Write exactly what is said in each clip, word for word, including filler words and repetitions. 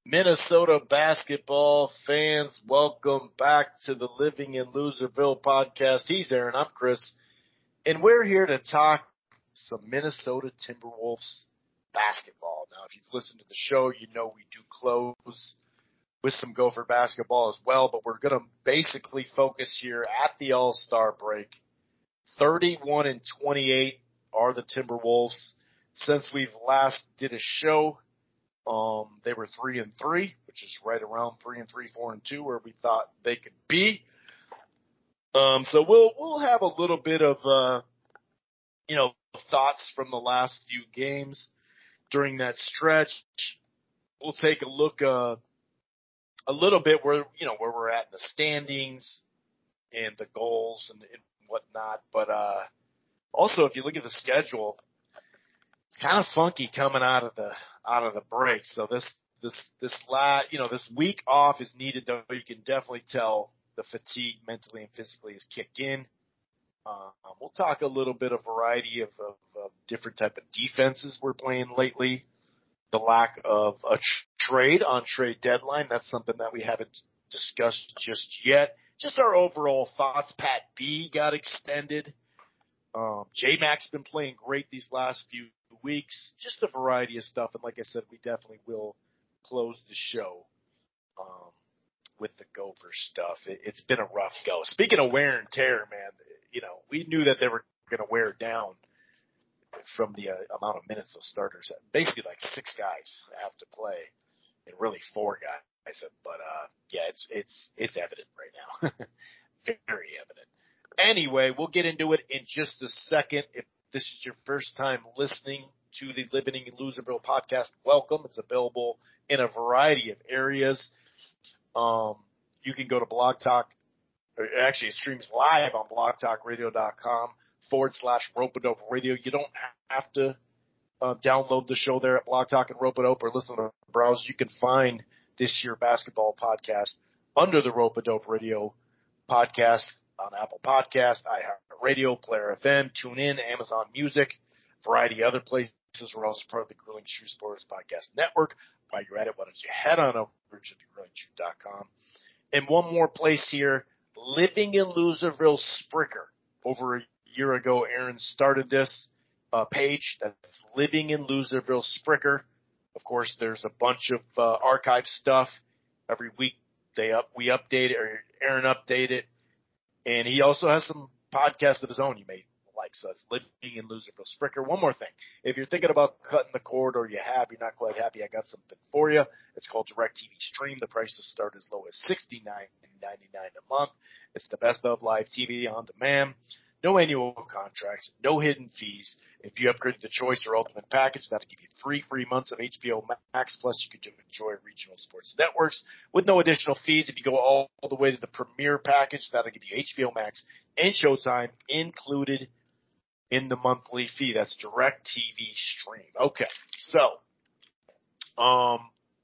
Minnesota basketball fans, welcome back to the Living in Loserville podcast. He's Aaron, I'm Chris, and we're here to talk some Minnesota Timberwolves basketball. Now, if you've listened to the show, you know we do close with some Gopher basketball as well, but we're going to basically focus here at the All-Star break. thirty-one and twenty-eight are the Timberwolves. Since we've last did a show, Um, they were three and three, which is right around three and three, four and two, where we thought they could be. Um, so we'll we'll have a little bit of uh, you know, thoughts from the last few games during that stretch. We'll take a look uh, a little bit where you know where we're at in the standings and the goals and, and whatnot. But uh, also, if you look at the schedule, it's kind of funky coming out of the out of the break. So this this this la you know this week off is needed, though. You can definitely tell the fatigue mentally and physically has kicked in. Um, we'll talk a little bit of variety of, of, of different type of defenses we're playing lately. The lack of a tr- trade on trade deadline, that's something that we haven't discussed just yet. Just our overall thoughts. Pat B got extended. Um, J-Mac's been playing great these last few weeks. Just a variety of stuff. And like I said, we definitely will close the show um, with the Gopher stuff. It, it's been a rough go. Speaking of wear and tear, man, you know, we knew that they were going to wear down from the uh, amount of minutes of starters. Basically, like six guys have to play, and really four guys. But uh, yeah, it's it's it's evident right now, very evident. Anyway, we'll get into it in just a second. If this is your first time listening to the Living in Loserville podcast, welcome. It's available in a variety of areas. Um, you can go to Blog Talk, or actually it streams live on blogtalkradio.com forward slash Rope-A-Dope Radio. You don't have to uh, download the show there at Blog Talk and Rope-A-Dope or listen to the browser. You can find this year basketball podcast under the Rope-A-Dope Radio podcast on Apple Podcast, iHeartRadio, Player F M, TuneIn, Amazon Music, variety of other places. We're also part of the Grilling Shoe Sports Podcast Network. While you're at it, why don't you head on over to the grilling shoe dot com. And one more place here, Living in Loserville Spreaker. Over a year ago, Aaron started this uh, page. That's Living in Loserville Spreaker. Of course, there's a bunch of uh, archive stuff. Every week they up, we update it, or Aaron update it. And he also has some podcasts of his own you may like. So it's Living in Loserville Spreaker. One more thing. If you're thinking about cutting the cord, or you have, you're not quite happy, I got something for you. It's called DirecTV Stream. The prices start as low as sixty-nine ninety-nine a month. It's the best of live T V on demand. No annual contracts, no hidden fees. If you upgrade to the Choice or Ultimate Package, that'll give you three free months of H B O Max, plus you can enjoy regional sports networks with no additional fees. If you go all, all the way to the Premier Package, that'll give you H B O Max and Showtime included in the monthly fee. That's DirecTV Stream. Okay, so um,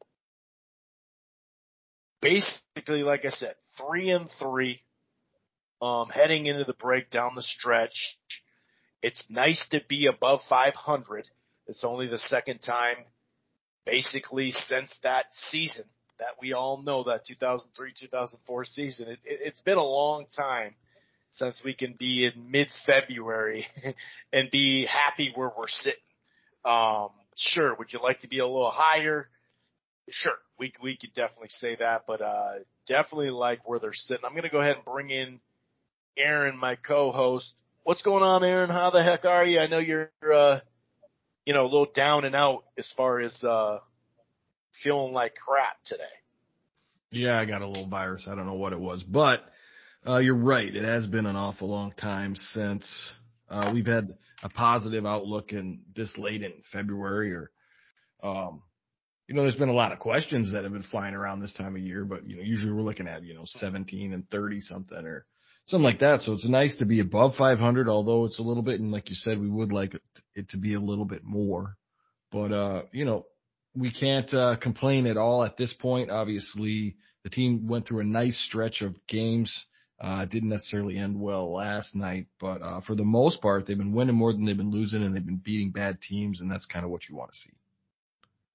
basically, like I said, three and three. Um, heading into the break down the stretch, it's nice to be above five hundred. It's only the second time, basically, since that season that we all know, that two thousand three two thousand four season. It, it, it's been a long time since we can be in mid-February and be happy where we're sitting. Um, sure, would you like to be a little higher? Sure, we we could definitely say that, but uh, definitely like where they're sitting. I'm going to go ahead and bring in Aaron, my co-host. What's going on, Aaron? How the heck are you? I know you're, uh, you know, a little down and out as far as uh, feeling like crap today. Yeah, I got a little virus. I don't know what it was, but uh, you're right. It has been an awful long time since uh, we've had a positive outlook in this late in February. Or, um, you know, there's been a lot of questions that have been flying around this time of year, but you know, usually we're looking at you know seventeen and thirty something or something like that. So it's nice to be above five hundred, although it's a little bit, and like you said, we would like it to be a little bit more. But, uh, you know, we can't uh, complain at all at this point. Obviously, the team went through a nice stretch of games. Uh, it didn't necessarily end well last night, but uh, for the most part, they've been winning more than they've been losing, and they've been beating bad teams, and that's kind of what you want to see.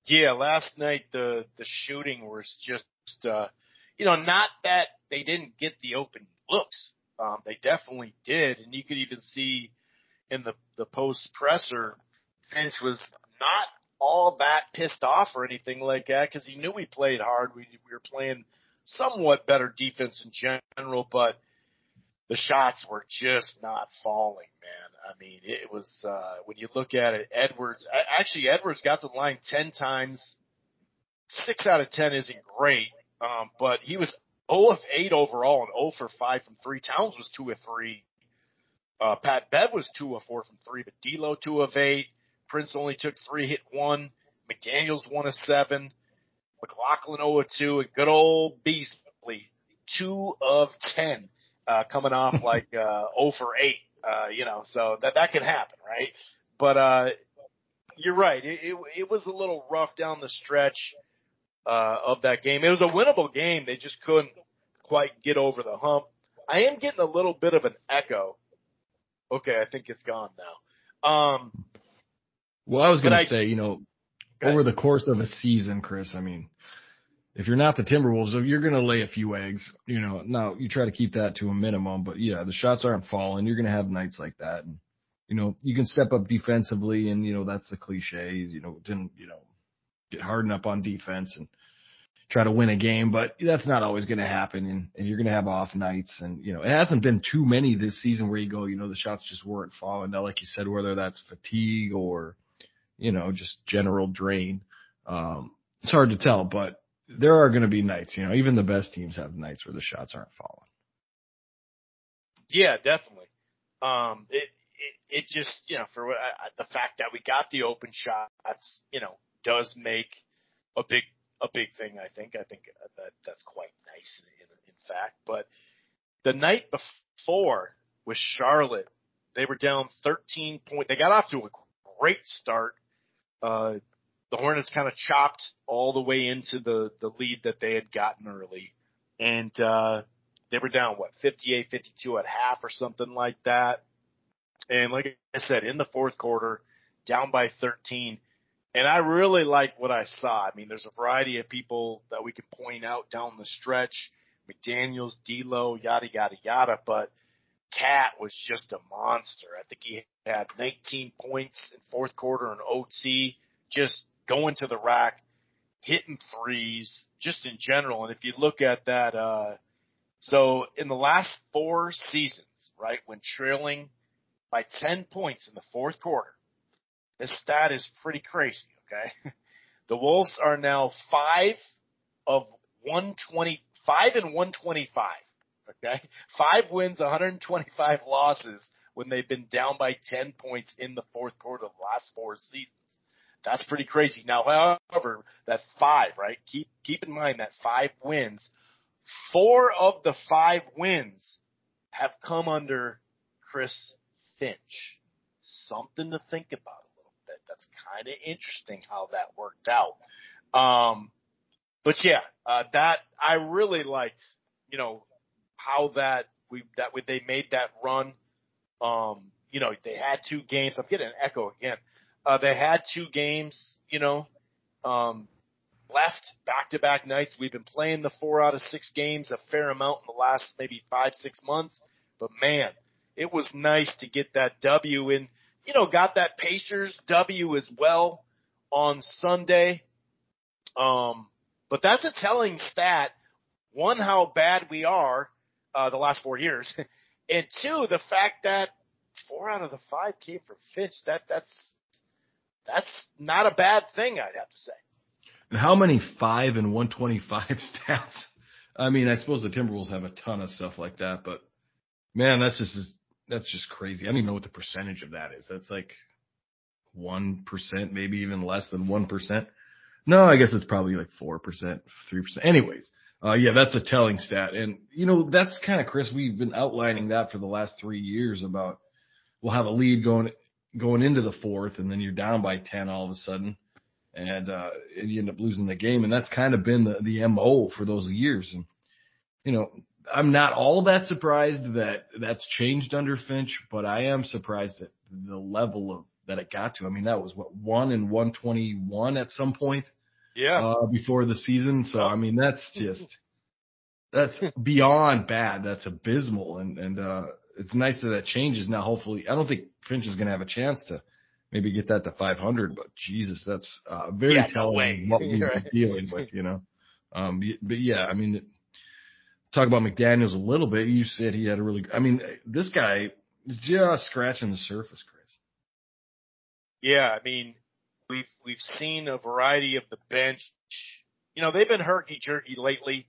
Yeah, last night the the shooting was just, uh, you know, not that they didn't get the open looks. Um, they definitely did, and you could even see in the the post presser, Finch was not all that pissed off or anything like that because he knew we played hard. We we were playing somewhat better defense in general, but the shots were just not falling, man. I mean, it was, uh, when you look at it, Edwards, actually Edwards got to the line ten times. Six out of ten isn't great, um, but he was zero of eight overall and zero for five from three. Towns was two of three. Uh, Pat Bev was two of four from three, but D'Lo two of eight. Prince only took three, hit one. McDaniels one of seven. McLaughlin zero of two. And good old Beasley two of ten. Uh, coming off like, uh, zero for eight, uh, you know, so that, that can happen, right? But, uh, you're right. It, it, it was a little rough down the stretch, uh, of that game. It was a winnable game. They just couldn't quite get over the hump. I am getting a little bit of an echo. Okay. I think it's gone now. Um, well, I was going to say, you know, over the course of a season, Chris, I mean, if you're not the Timberwolves, you're going to lay a few eggs, you know. Now you try to keep that to a minimum, but yeah, the shots aren't falling. You're going to have nights like that. And, you know, you can step up defensively and, you know, that's the cliches, you know, didn't, you know, get hardened up on defense and try to win a game, but that's not always going to happen. And, and you're going to have off nights. And, you know, it hasn't been too many this season where you go, you know, the shots just weren't falling. Now, like you said, whether that's fatigue or, you know, just general drain, um, it's hard to tell, but there are going to be nights, you know, even the best teams have nights where the shots aren't falling. Yeah, definitely. Um, it, it, it just, you know, for uh, the fact that we got the open shots, you know, does make a big, a big thing. I think, I think that that's quite nice in, in fact, but the night before with Charlotte, they were down thirteen points. They got off to a great start. Uh, The Hornets kind of chopped all the way into the, the lead that they had gotten early. And uh, they were down, what, fifty-eight fifty-two at half or something like that. And like I said, in the fourth quarter, down by thirteen. And I really like what I saw. I mean, there's a variety of people that we could point out down the stretch. McDaniels, D'Lo, yada, yada, yada. But Cat was just a monster. I think he had nineteen points in fourth quarter and O T, just going to the rack, hitting threes, just in general. And if you look at that, uh, so in the last four seasons, right, when trailing by ten points in the fourth quarter, this stat is pretty crazy, okay? The Wolves are now five of one twenty, five and one twenty-five, okay? Five wins, one hundred twenty-five losses when they've been down by ten points in the fourth quarter of the last four seasons. That's pretty crazy. Now, however, that five, right? Keep keep in mind that five wins, four of the five wins have come under Chris Finch. Something to think about a little bit. That's kind of interesting how that worked out. Um, but yeah, uh, that I really liked. You know how that we that we, they made that run. Um, you know they had two games. I'm getting an echo again. Uh, they had two games, you know, um, left back-to-back nights. We've been playing the four out of six games a fair amount in the last maybe five, six months. But, man, it was nice to get that W and, you know, got that Pacers W as well on Sunday. Um, but that's a telling stat. One, how bad we are uh, the last four years. And two, the fact that four out of the five came from Finch. That, that's – That's not a bad thing, I'd have to say. And how many five and one twenty-five stats? I mean, I suppose the Timberwolves have a ton of stuff like that, but man, that's just that's just crazy. I don't even know what the percentage of that is. That's like one percent, maybe even less than one percent. No, I guess it's probably like four percent, three percent. Anyways, uh, yeah, that's a telling stat. And, you know, that's kind of, Chris, we've been outlining that for the last three years about we'll have a lead going going into the fourth, and then you're down by ten all of a sudden, and uh, you end up losing the game. And that's kind of been the, the M O for those years. And, you know, I'm not all that surprised that that's changed under Finch, but I am surprised at the level of that it got to. I mean, that was what, one and one twenty-one at some point. Yeah. uh, before the season. So, I mean, that's just, that's beyond bad. That's abysmal. And, and, uh, it's nice that that changes now. Hopefully, I don't think Finch is going to have a chance to maybe get that to five hundred, but Jesus, that's, uh, very yeah, telling no way. what we've right. been dealing with, you know? Um, but yeah, I mean, talk about McDaniels a little bit. You said he had a really, I mean, this guy is just scratching the surface, Chris. Yeah, I mean, we've we've seen a variety of the bench. You know, they've been herky-jerky lately,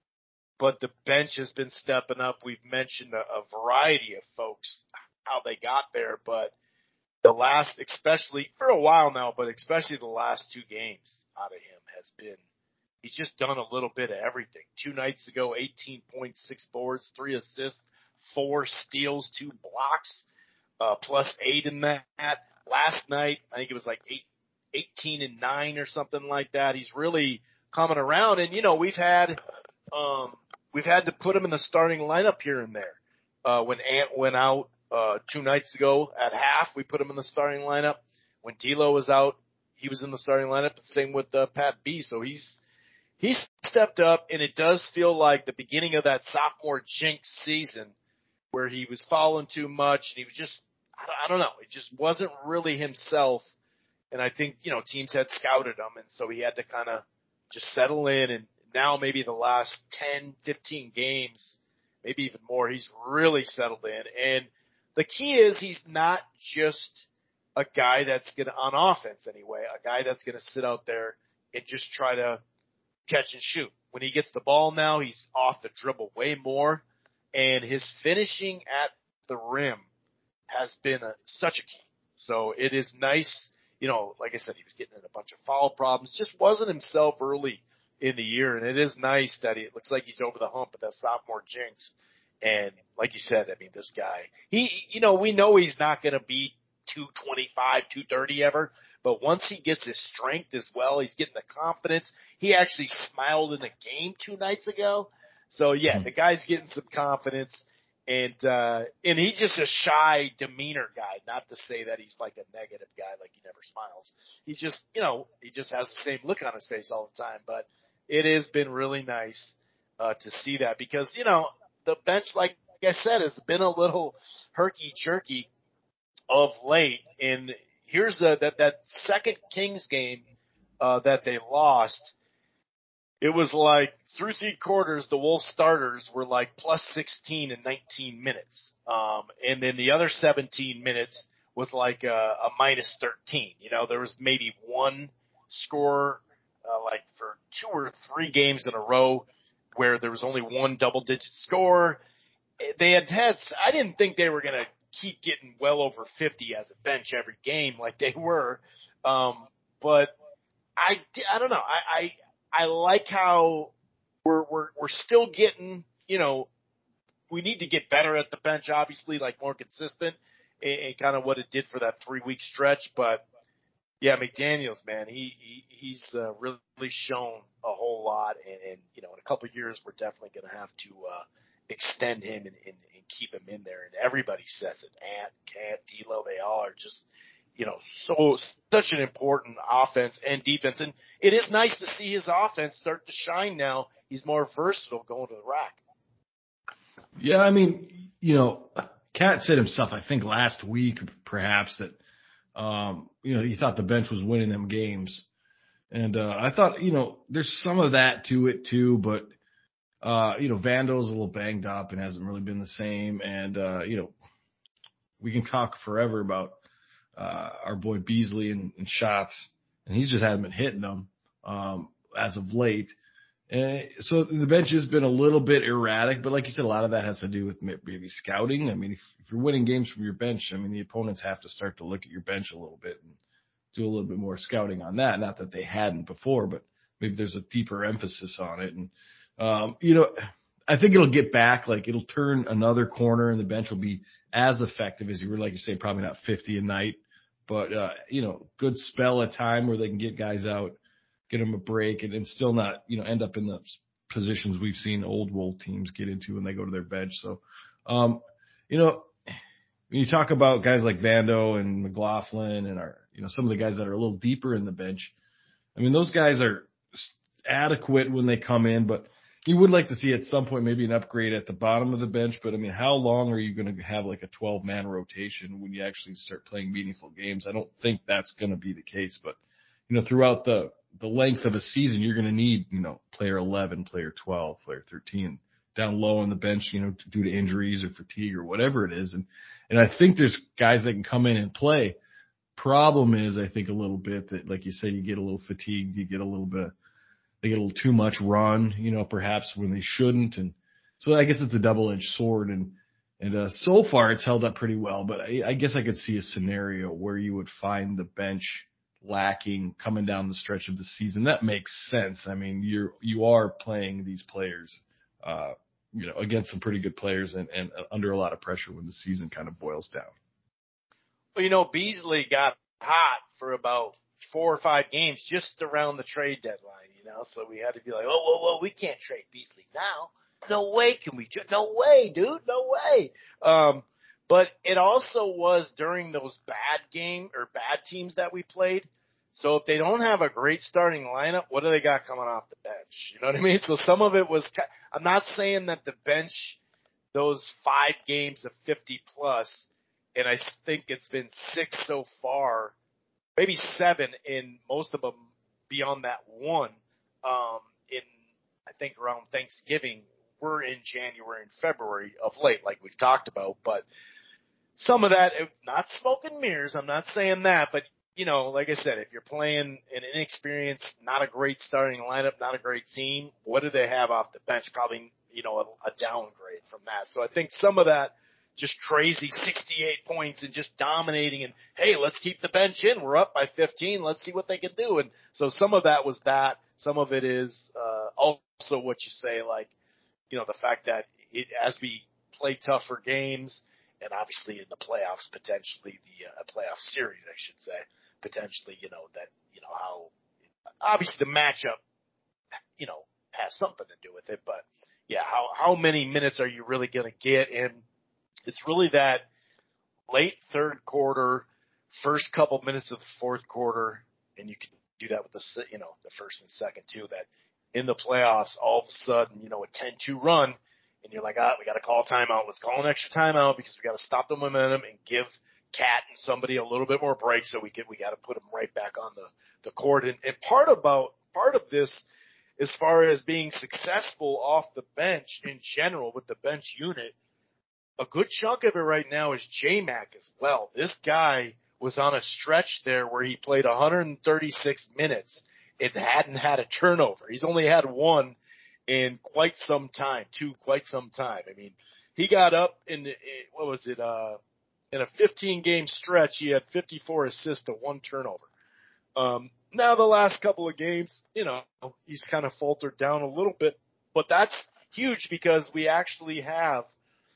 but the bench has been stepping up. We've mentioned a, a variety of folks, how they got there, but the last, especially for a while now, but especially the last two games out of him has been, he's just done a little bit of everything. Two nights ago, eighteen point six boards, three assists, four steals, two blocks, uh, plus eight in that. Last night, I think it was like eight, eighteen and nine or something like that. He's really coming around. And, you know, we've had, um, we've had to put him in the starting lineup here and there. Uh, when Ant went out, uh, two nights ago at half, we put him in the starting lineup. When D'Lo was out, he was in the starting lineup. Same with, uh, Pat B. So he's, he's stepped up, and it does feel like the beginning of that sophomore jinx season where he was falling too much and he was just, I don't know, it just wasn't really himself. And I think, you know, teams had scouted him, and so he had to kind of just settle in. And now maybe the last ten, fifteen games, maybe even more, he's really settled in. And the key is he's not just a guy that's going to, on offense anyway, a guy that's going to sit out there and just try to catch and shoot. When he gets the ball now, he's off the dribble way more. And his finishing at the rim has been a, such a key. So it is nice, you know, like I said, he was getting in a bunch of foul problems, just wasn't himself early in the year. And it is nice that he, it looks like he's over the hump of that sophomore jinx. And like you said, I mean, this guy, he, you know, we know he's not going to be two twenty-five, two thirty ever, but once he gets his strength as well, he's getting the confidence. He actually smiled in the game two nights ago. So yeah, the guy's getting some confidence. And, uh, and he's just a shy demeanor guy. Not to say that he's like a negative guy, like he never smiles. He's just, you know, he just has the same look on his face all the time. But it has been really nice, uh, to see that because, you know, the bench, like I said, has been a little herky-jerky of late. And here's a, that, that second Kings game, uh, that they lost. It was like through three quarters, the Wolves starters were like plus sixteen in nineteen minutes. Um, and then the other seventeen minutes was like a, a minus thirteen. You know, there was maybe one score, uh, like for two or three games in a row where there was only one double digit score. They had had, I didn't think they were going to keep getting well over fifty as a bench every game like they were. Um, but I, I don't know. I, I, I like how we're, we're, we're still getting, you know, we need to get better at the bench, obviously, like more consistent and, and kind of what it did for that three week stretch. But yeah, McDaniels, man, he, he he's uh, really shown a whole lot. And, and, you know, in a couple of years, we're definitely going to have to, uh, extend him and, and, and keep him in there. And everybody says it. Ant, Cat, D'Lo, they all are just, you know, so such an important offense and defense. And it is nice to see his offense start to shine now. He's more versatile going to the rack. Yeah, I mean, you know, Cat said himself, I think last week, perhaps, that, um, you know, he thought the bench was winning them games. And uh, I thought, you know, there's some of that to it, too. But, uh, you know, Vando's a little banged up and hasn't really been the same. And, uh, you know, we can talk forever about uh, our boy Beasley and, and shots, and he's just hasn't been hitting them um, as of late. And so the bench has been a little bit erratic, but like you said, a lot of that has to do with maybe scouting. I mean, if, if you're winning games from your bench, I mean, the opponents have to start to look at your bench a little bit and do a little bit more scouting on that. Not that they hadn't before, but maybe there's a deeper emphasis on it. And, um, you know, I think it'll get back, like it'll turn another corner and the bench will be as effective as you were, like you say, probably not fifty a night, but, uh, you know, good spell of time where they can get guys out, get them a break, and, and still not, you know, end up in the positions we've seen old Wolf teams get into when they go to their bench. So, um, you know, when you talk about guys like Vando and McLaughlin and our, you know, some of the guys that are a little deeper in the bench, I mean, those guys are, adequate when they come in, but you would like to see at some point maybe an upgrade at the bottom of the bench. But I mean, how long are you going to have like a twelve man rotation when you actually start playing meaningful games? I don't think that's going to be the case, but you know, throughout the, the length of a season, you're going to need, you know, player eleven, player twelve, player thirteen down low on the bench, you know, due to injuries or fatigue or whatever it is. And, and I think there's guys that can come in and play. Problem is, I think a little bit that, like you said, you get a little fatigued, you get a little bit, they get a little too much run, you know, perhaps when they shouldn't. And so I guess it's a double-edged sword. And, and, uh, so far it's held up pretty well, but I, I guess I could see a scenario where you would find the bench lacking coming down the stretch of the season. That makes sense. I mean, you're, you are playing these players, uh, you know, against some pretty good players and, and under a lot of pressure when the season kind of boils down. Well, you know, Beasley got hot for about four or five games just around the trade deadline, you know, so we had to be like, oh, whoa, whoa, we can't trade Beasley now. No way can we. No way, dude. No way. Um, but it also was during those bad game or bad teams that we played. So if they don't have a great starting lineup, what do they got coming off the bench? You know what I mean? So some of it was, I'm not saying that the bench, those five games of fifty plus, and I think it's been six so far, maybe seven in most of them beyond that one, um, in, I think around Thanksgiving, we're in January and February of late, like we've talked about, but some of that, not smoke and mirrors, I'm not saying that, but you know, like I said, if you're playing an inexperienced, not a great starting lineup, not a great team, what do they have off the bench? Probably, you know, a, a downgrade from that. So I think some of that just crazy sixty-eight points and just dominating and, hey, let's keep the bench in. We're up by fifteen. Let's see what they can do. And so some of that was that. Some of it is uh, also what you say, like, you know, the fact that it, as we play tougher games, and obviously in the playoffs, potentially the uh, playoff series, I should say, potentially, you know, that, you know, how obviously the matchup, you know, has something to do with it. But, yeah, how, how many minutes are you really going to get? And it's really that late third quarter, first couple minutes of the fourth quarter, and you can do that with the, you know, the first and second too, that in the playoffs, all of a sudden, you know, a ten two run, and you're like, ah, we got to call a timeout. Let's call an extra timeout because we got to stop the momentum and give Cat and somebody a little bit more break so we can, we got to put them right back on the, the court. And, and part about, part of this, as far as being successful off the bench in general with the bench unit, a good chunk of it right now is J-Mac as well. This guy was on a stretch there where he played one hundred thirty-six minutes and hadn't had a turnover. He's only had one in quite some time, two, quite some time. I mean, he got up in, the, what was it, uh, in a fifteen game stretch, he had fifty-four assists to one turnover. Um, now the last couple of games, you know, he's kind of faltered down a little bit, but that's huge because we actually have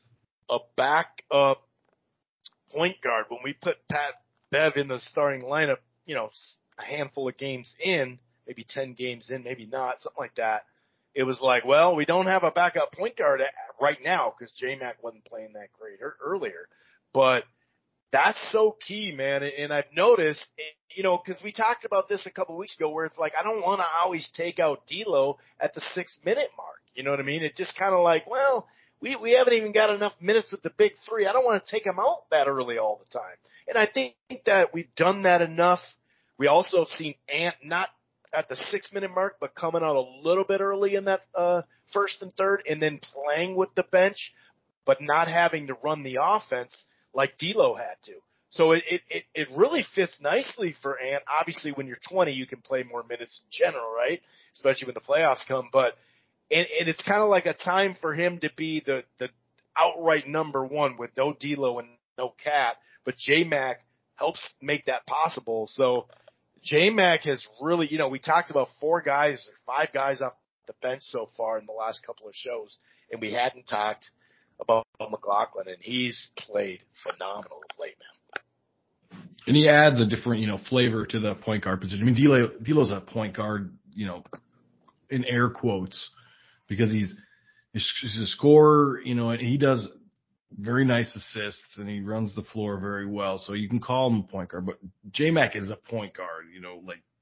a backup point guard. When we put Pat Bev in the starting lineup, you know, a handful of games in, maybe ten games in, maybe not, something like that. It was like, well, we don't have a backup point guard right now because J-Mac wasn't playing that great earlier. But that's so key, man. And I've noticed, you know, because we talked about this a couple of weeks ago where it's like, I don't want to always take out D'Lo at the six minute mark. You know what I mean? It just kind of like, well, we, we haven't even got enough minutes with the big three. I don't want to take him out that early all the time. And I think that we've done that enough. We also have seen Ant not at the six minute mark, but coming out a little bit early in that uh, first and third and then playing with the bench, but not having to run the offense like D'Lo had to. So it, it, it really fits nicely for Ant. Obviously, when you're twenty, you can play more minutes in general, right? Especially when the playoffs come. But and, and it's kind of like a time for him to be the, the outright number one with no D'Lo and no Cat. But J-Mac helps make that possible. So J-Mac has really, you know, we talked about four guys, five guys off the bench so far in the last couple of shows, and we hadn't talked about McLaughlin, and he's played phenomenal of late, man. And he adds a different, you know, flavor to the point guard position. I mean, D'Lo, D'Lo's a point guard, you know, in air quotes, because he's, he's a scorer, you know, and he does very nice assists, and he runs the floor very well. So you can call him a point guard, but J-Mac is a point guard, you know, like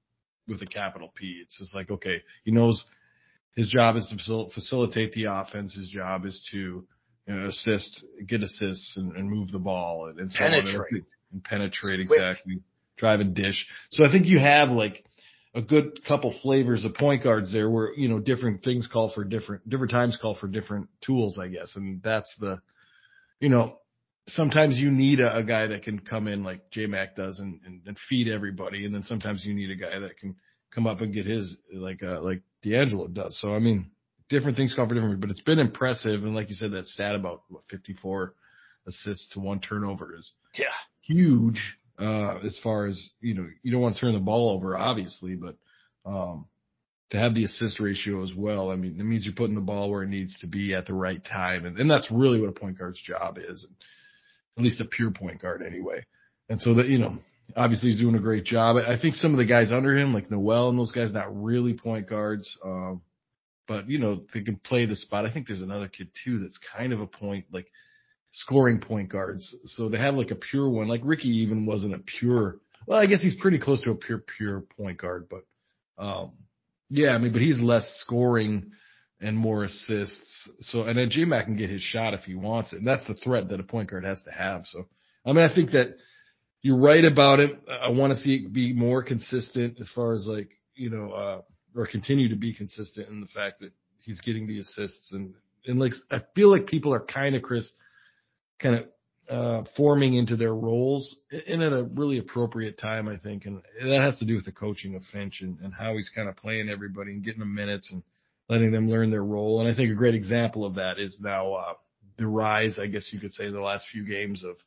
with a capital P. It's just like, okay, he knows his job is to facil- facilitate the offense. His job is to, you know, assist, get assists and, and move the ball and, and so Penetrate. on. And, and penetrate, Quick. exactly. Drive and dish. So I think you have like a good couple flavors of point guards there where, you know, different things call for different, different times call for different tools, I guess. And that's the, you know, sometimes you need a, a guy that can come in like J-Mac does and, and, and feed everybody. And then sometimes you need a guy that can come up and get his like, uh, like D'Angelo does. So, I mean, different things call for different, but it's been impressive. And like you said, that stat about what, fifty-four assists to one turnover is yeah. huge. Uh, as far as, you know, you don't want to turn the ball over, obviously, but, um, to have the assist ratio as well, I mean, it means you're putting the ball where it needs to be at the right time. And, and that's really what a point guard's job is, at least a pure point guard anyway. And so that, you know, obviously he's doing a great job. I think some of the guys under him, like Noel and those guys, not really point guards, um, but, you know, they can play the spot. I think there's another kid too that's kind of a point, like, scoring point guards. So they have like a pure one. Like Ricky even wasn't a pure, well, I guess he's pretty close to a pure, pure point guard, but, um, yeah, I mean, but he's less scoring and more assists. So, and then J-Mac can get his shot if he wants it. And that's the threat that a point guard has to have. So, I mean, I think that you're right about it. I want to see it be more consistent as far as like, you know, uh, or continue to be consistent in the fact that he's getting the assists and, and like, I feel like people are kind of, Chris, kind of uh, forming into their roles and at a really appropriate time, I think. And that has to do with the coaching of Finch and, and how he's kind of playing everybody and getting them minutes and letting them learn their role. And I think a great example of that is now uh, the rise, I guess you could say, the last few games of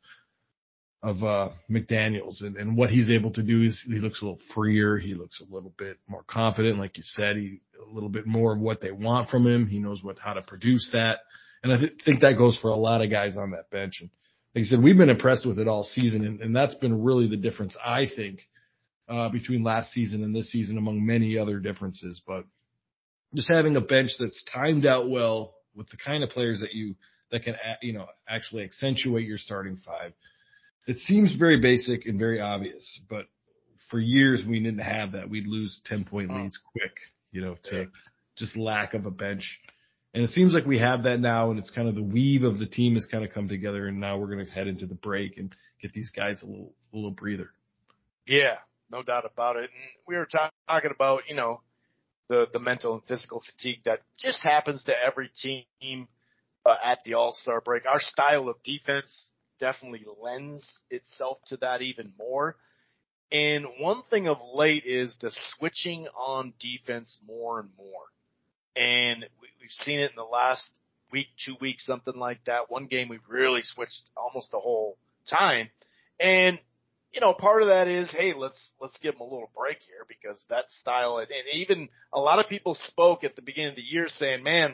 of uh, McDaniels and, and what he's able to do is he looks a little freer. He looks a little bit more confident. Like you said, he a little bit more of what they want from him. He knows what how to produce that. And I th- think that goes for a lot of guys on that bench. And like I said, we've been impressed with it all season. And, and that's been really the difference, I think, uh, between last season and this season among many other differences. But just having a bench that's timed out well with the kind of players that you, that can, you know, actually accentuate your starting five. It seems very basic and very obvious, but for years we didn't have that. We'd lose ten point leads quick, you know, to just lack of a bench. And it seems like we have that now, and it's kind of the weave of the team has kind of come together, and now we're going to head into the break and get these guys a little a little breather. Yeah, no doubt about it. And we were talk- talking about, you know, the, the mental and physical fatigue that just happens to every team uh, at the All-Star break. Our style of defense definitely lends itself to that even more. And one thing of late is the switching on defense more and more. And we, we've seen it in the last week, two weeks, something like that. One game we've really switched almost the whole time. And, you know, part of that is, hey, let's let's give them a little break here because that style, and, and even a lot of people spoke at the beginning of the year saying, man,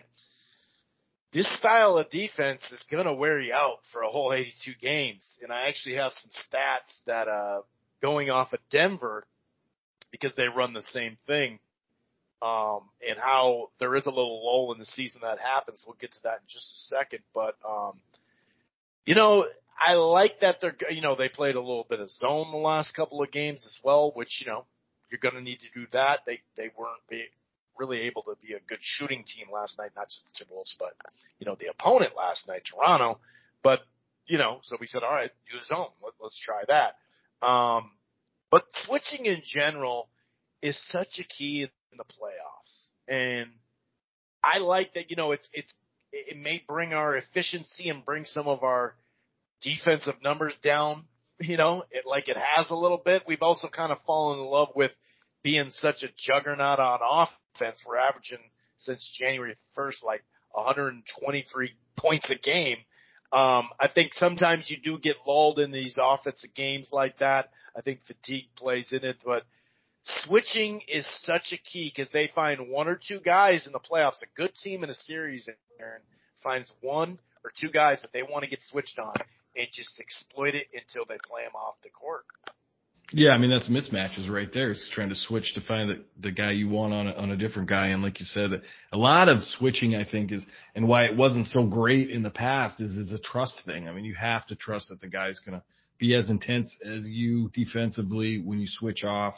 this style of defense is going to wear you out for a whole eighty-two games. And I actually have some stats that uh, going off of Denver because they run the same thing. Um, and how there is a little lull in the season that happens. We'll get to that in just a second. But, um, you know, I like that they're, you know, they played a little bit of zone the last couple of games as well, which, you know, you're going to need to do that. They, they weren't be, really able to be a good shooting team last night, not just the Timberwolves, but, you know, the opponent last night, Toronto. But, you know, so we said, all right, do zone. Let, let's try that. Um, but switching in general is such a key in the playoffs. And I like that, you know, it's, it's, it may bring our efficiency and bring some of our defensive numbers down, you know, it, like it has a little bit. We've also kind of fallen in love with being such a juggernaut on offense. We're averaging since January first, like one hundred twenty-three points a game. Um, I think sometimes you do get lulled in these offensive games like that. I think fatigue plays in it, but switching is such a key because they find one or two guys in the playoffs. A good team in a series, Aaron, finds one or two guys that they want to get switched on and just exploit it until they play them off the court. Yeah, I mean, that's mismatches right there. It's trying to switch to find the, the guy you want on a, on a different guy. And like you said, a lot of switching, I think, is, and why it wasn't so great in the past is it's a trust thing. I mean, you have to trust that the guy's going to be as intense as you defensively when you switch off.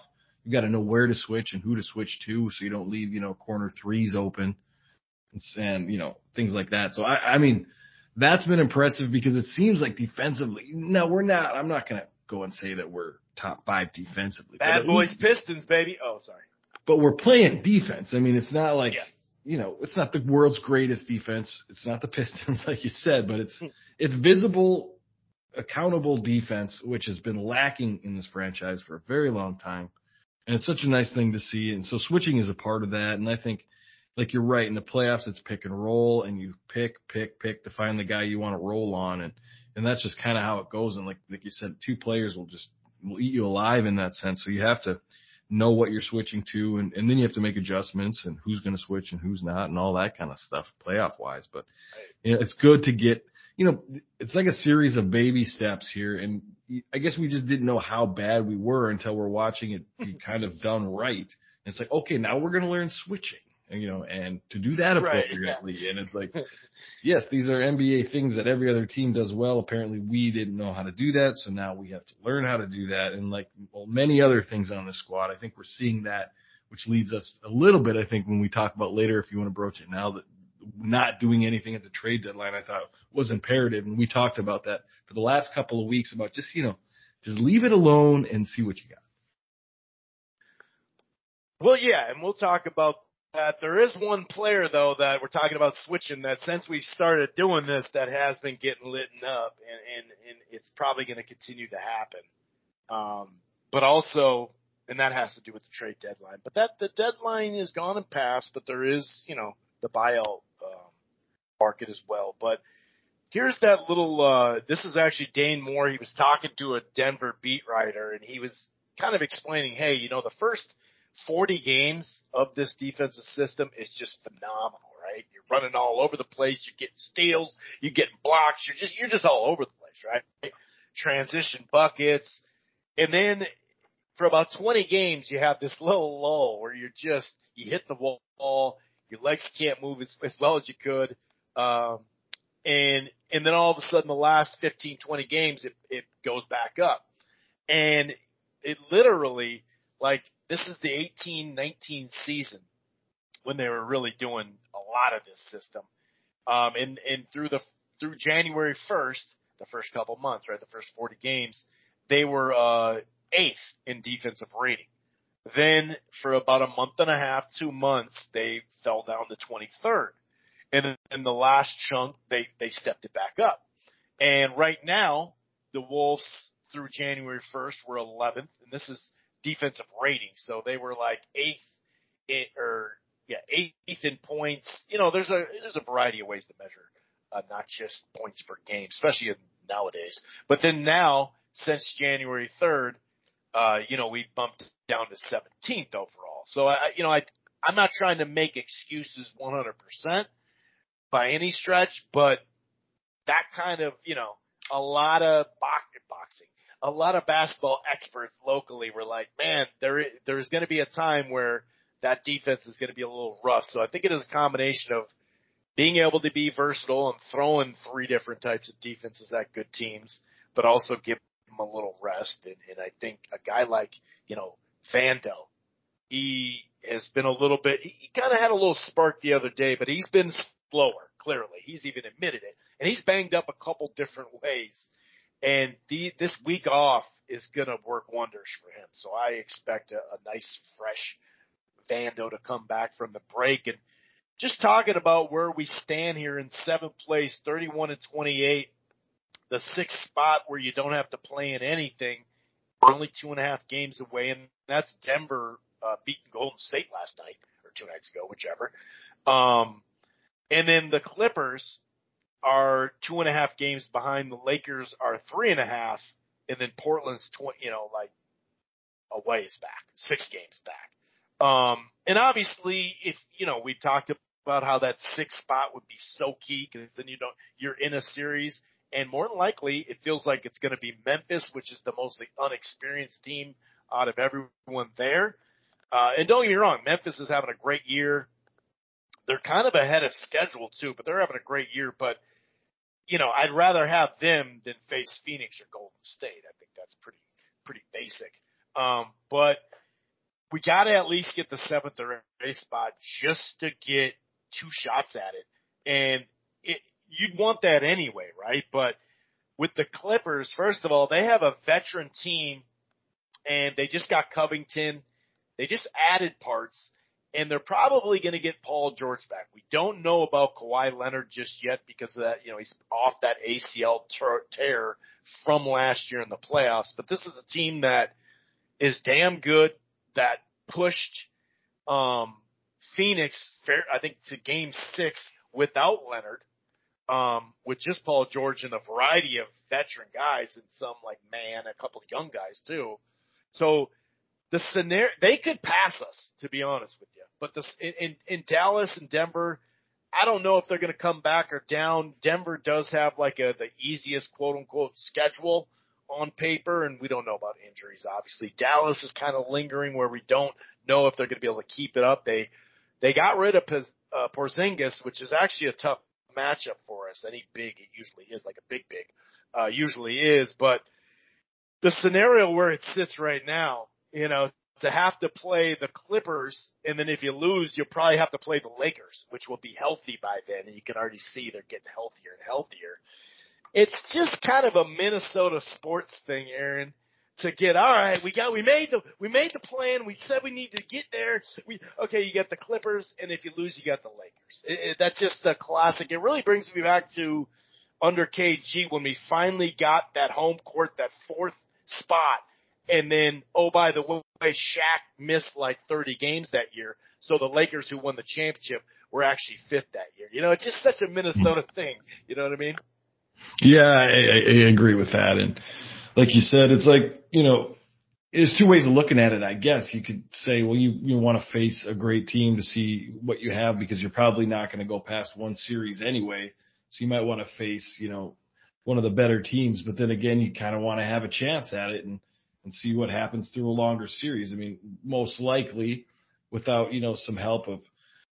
You got to know where to switch and who to switch to, so you don't leave, you know, corner threes open and, and you know, things like that. So I, I mean, that's been impressive because it seems like defensively, no, we're not. I'm not going to go and say that we're top five defensively. Bad boys, least, Pistons, baby. Oh, sorry. But we're playing defense. I mean, it's not like, yes. you know, it's not the world's greatest defense. It's not the Pistons, like you said, but it's it's visible, accountable defense, which has been lacking in this franchise for a very long time. And it's such a nice thing to see. And so switching is a part of that. And I think, like you're right, in the playoffs, it's pick and roll, and you pick, pick, pick to find the guy you want to roll on. And, and that's just kind of how it goes. And like, like you said, two players will just will eat you alive in that sense. So you have to know what you're switching to, and, and then you have to make adjustments and who's going to switch and who's not and all that kind of stuff playoff wise. But you know, it's good to get, you know, it's like a series of baby steps here. And I guess we just didn't know how bad we were until we're watching it be kind of done right. And it's like, okay, now we're going to learn switching, you know, and to do that appropriately. Right, yeah. And it's like, yes, these are N B A things that every other team does well. Apparently we didn't know how to do that. So now we have to learn how to do that. And like well, many other things on this squad, I think we're seeing that, which leads us a little bit, I think, when we talk about later, if you want to broach it now, that not doing anything at the trade deadline, I thought was imperative. And we talked about that for the last couple of weeks about just, you know, just leave it alone and see what you got. Well, yeah. And we'll talk about that. There is one player, though, that we're talking about switching that since we started doing this that has been getting lit up, and, and, and it's probably going to continue to happen. Um, but also, and that has to do with the trade deadline. But that the deadline is gone and past, but there is, you know, the buyout um, market as well. But here's that little, uh, this is actually Dane Moore. He was talking to a Denver beat writer, and he was kind of explaining, hey, you know, the first forty games of this defensive system is just phenomenal, right? You're running all over the place. You're getting steals. You're getting blocks. You're just, you're just all over the place, right? Transition buckets. And then for about twenty games, you have this little lull where you're just, you hit the wall. Your legs can't move as, as well as you could. Um, and, and then all of a sudden the last fifteen, twenty games, it, it goes back up. And it literally, like, this is the eighteen nineteen season when they were really doing a lot of this system. Um, and, and through the, through January first, the first couple months, right, the first forty games, they were, uh, eighth in defensive rating. Then for about a month and a half, two months, they fell down to twenty-third. And in the last chunk, they, they stepped it back up. And right now, the Wolves through January first were eleventh, and this is defensive rating. So they were like eighth in, or yeah, eighth in points. You know, there's a, there's a variety of ways to measure, uh, not just points per game, especially in nowadays. But then now, since January third, uh, you know, we bumped down to seventeenth overall. So I, you know, I, I'm not trying to make excuses one hundred percent by any stretch, but that kind of, you know, a lot of boxing, a lot of basketball experts locally were like, man, there is, there's going to be a time where that defense is going to be a little rough. So I think it is a combination of being able to be versatile and throwing three different types of defenses at good teams, but also give them a little rest. And, and I think a guy like, you know, Vando, he has been a little bit, he kind of had a little spark the other day, but he's been slower, clearly. He's even admitted it. And he's banged up a couple different ways. And the, this week off is going to work wonders for him. So I expect a, a nice, fresh Vando to come back from the break. And just talking about where we stand here in seventh place, thirty-one and twenty-eight, the sixth spot where you don't have to play in anything. We're only two and a half games away, and that's Denver uh, beating Golden State last night, or two nights ago, whichever. Um, and then the Clippers are two and a half games behind. The Lakers are three and a half, and then Portland's twenty, you know, like a ways back, six games back. Um, and obviously, if you know, we talked about how that sixth spot would be so key because then you don't, you're in a series, and more than likely, it feels like it's going to be Memphis, which is the most unexperienced team out of everyone there. Uh, and don't get me wrong, Memphis is having a great year. They're kind of ahead of schedule too, but they're having a great year. But you know, I'd rather have them than face Phoenix or Golden State. I think that's pretty, pretty basic. Um, but we got to at least get the seventh or eighth spot just to get two shots at it. And it, you'd want that anyway, right? But with the Clippers, first of all, they have a veteran team, and they just got Covington. They just added parts, and they're probably going to get Paul George back. We don't know about Kawhi Leonard just yet because of that. You know, he's off that A C L tear from last year in the playoffs. But this is a team that is damn good, that pushed um, Phoenix, fair, I think, to game six without Leonard, um, with just Paul George and a variety of veteran guys and some like Man, a couple of young guys too. So the scenario, they could pass us, to be honest with you. But this, in, in Dallas and Denver, I don't know if they're going to come back or down. Denver does have like a the easiest quote unquote schedule on paper, and we don't know about injuries, obviously. Dallas is kind of lingering where we don't know if they're going to be able to keep it up. They they got rid of uh, Porzingis, which is actually a tough matchup for us. Any big, it usually is, like a big, big, uh, usually is. But the scenario where it sits right now, you know, to have to play the Clippers, and then if you lose, you'll probably have to play the Lakers, which will be healthy by then, and you can already see they're getting healthier and healthier. It's just kind of a Minnesota sports thing, Aaron, to get, all right, we got, we made the, we made the plan. We said we need to get there. We, okay, you got the Clippers, and if you lose, you got the Lakers. It, it, that's just a classic. It really brings me back to under K G when we finally got that home court, that fourth spot. And then, oh, by the way, Shaq missed like thirty games that year. So the Lakers who won the championship were actually fifth that year. You know, it's just such a Minnesota thing. You know what I mean? Yeah, I, I agree with that. And like you said, it's like, you know, there's two ways of looking at it, I guess. You could say, well, you, you want to face a great team to see what you have because you're probably not going to go past one series anyway. So you might want to face, you know, one of the better teams. But then again, you kind of want to have a chance at it and, and see what happens through a longer series. I mean, most likely without, you know, some help of,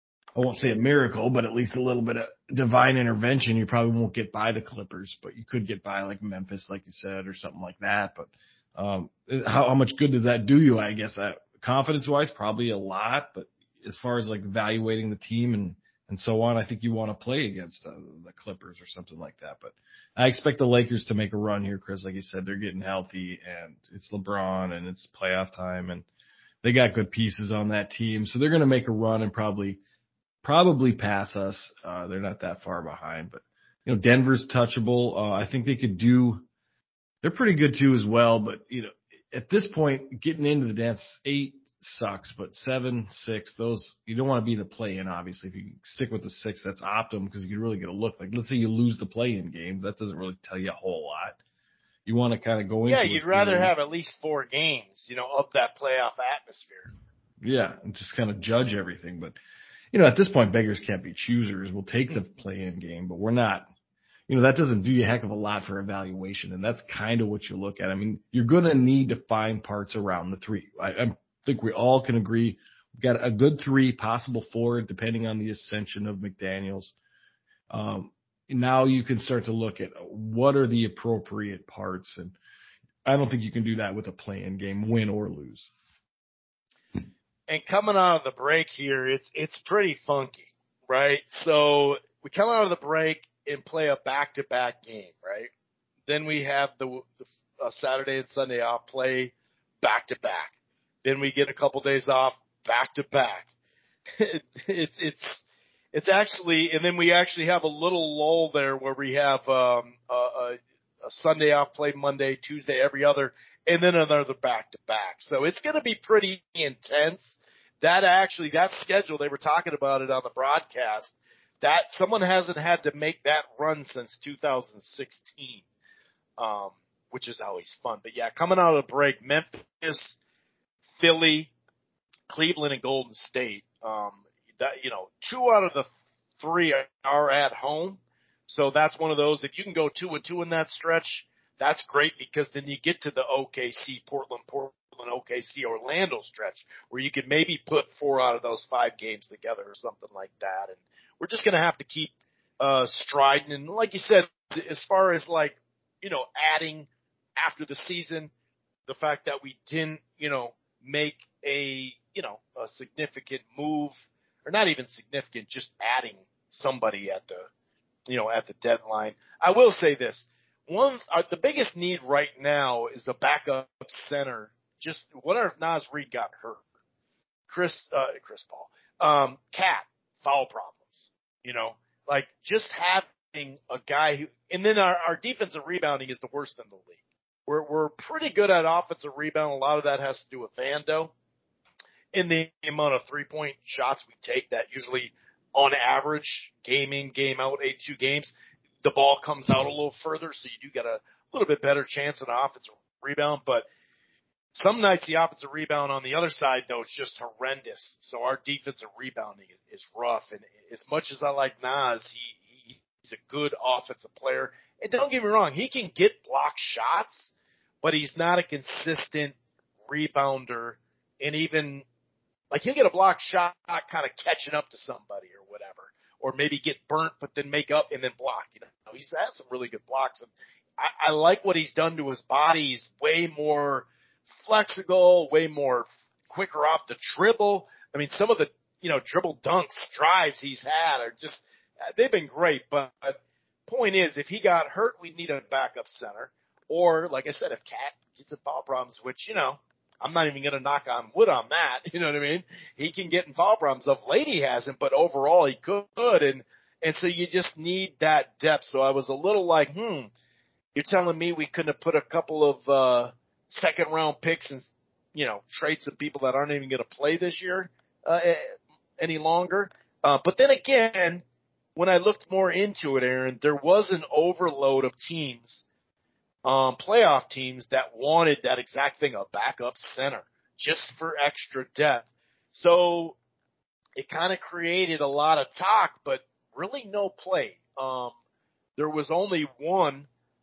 I won't say a miracle, but at least a little bit of divine intervention, you probably won't get by the Clippers, but you could get by like Memphis, like you said, or something like that. But um, how, how much good does that do you? I guess uh, confidence-wise, probably a lot. But as far as like evaluating the team and and so on, I think you want to play against uh, the Clippers or something like that. But I expect the Lakers to make a run here, Chris. Like you said, they're getting healthy, and it's LeBron, and it's playoff time, and they got good pieces on that team, so they're going to make a run and probably. Probably pass us. Uh, they're not that far behind, but you know, Denver's touchable. Uh, I think they could do, they're pretty good too as well, but you know, at this point, getting into the dance, eight sucks, but seven, six, those, you don't want to be the play-in, obviously. If you stick with the six, that's optimum because you can really get a look. Like, let's say you lose the play-in game. That doesn't really tell you a whole lot. You want to kind of go into Yeah, you'd rather have at least four games, you know, of that playoff atmosphere. Yeah, and just kind of judge everything, but you know, at this point, beggars can't be choosers. We'll take the play-in game, but we're not, you know, that doesn't do you a heck of a lot for evaluation. And that's kind of what you look at. I mean, you're going to need to find parts around the three. I, I think we all can agree. We've got a good three, possible four, depending on the ascension of McDaniels. Um, now you can start to look at what are the appropriate parts. And I don't think you can do that with a play-in game, win or lose. And coming out of the break here, it's it's pretty funky, right? So we come out of the break and play a back-to-back game, right? Then we have the, the uh, Saturday and Sunday off, play back-to-back. Then we get a couple days off, back-to-back. it's it's it's actually, and then we actually have a little lull there where we have um, a, a, a Sunday off, play Monday, Tuesday, every other. And then another back-to-back. So it's going to be pretty intense. That actually, that schedule, they were talking about it on the broadcast, that someone hasn't had to make that run since two thousand sixteen, um, which is always fun. But, yeah, coming out of the break, Memphis, Philly, Cleveland, and Golden State, um, that, you know, two out of the three are at home. So that's one of those, if you can go two and two in that stretch, that's great because then you get to the O K C, Portland, Portland, O K C, Orlando stretch where you could maybe put four out of those five games together or something like that. And we're just going to have to keep uh, striding. And like you said, as far as like, you know, adding after the season, the fact that we didn't, you know, make a, you know, a significant move, or not even significant, just adding somebody at the, you know, at the deadline. I will say this. One, uh, the biggest need right now is a backup center. Just what if Naz Reid got hurt? Chris, uh, Chris Paul, um, Cat, foul problems, you know, like just having a guy who, and then our, our defensive rebounding is the worst in the league. We're, we're pretty good at offensive rebound. A lot of that has to do with Vando in the amount of three point shots we take that usually on average, game in, game out, eighty-two games, the ball comes out a little further. So you do get a little bit better chance of an offensive rebound, but some nights the offensive rebound on the other side, though, it's just horrendous. So our defensive rebounding is rough. And as much as I like Naz, he, he he's a good offensive player. And don't get me wrong, he can get block shots, but he's not a consistent rebounder. And even, like, he'll get a block shot kind of catching up to somebody or whatever. Or maybe get burnt, but then make up and then block. You know, he's had some really good blocks. And I, I like what he's done to his body. He's way more flexible, way more quicker off the dribble. I mean, some of the, you know, dribble dunks, drives he's had are just, they've been great. But point is, if he got hurt, we'd need a backup center. Or, like I said, if Cat gets in foul problems, which, you know, I'm not even going to knock on wood on that. You know what I mean? He can get in foul problems. Of late he hasn't, but overall he could. And, and so you just need that depth. So I was a little like, hmm, you're telling me we couldn't have put a couple of, uh, second round picks and, you know, trade some people that aren't even going to play this year, uh, any longer. Uh, but then again, when I looked more into it, Aaron, there was an overload of teams, um, playoff teams that wanted that exact thing, a backup center, just for extra depth. So it kind of created a lot of talk, but really no play. Um, there was only one,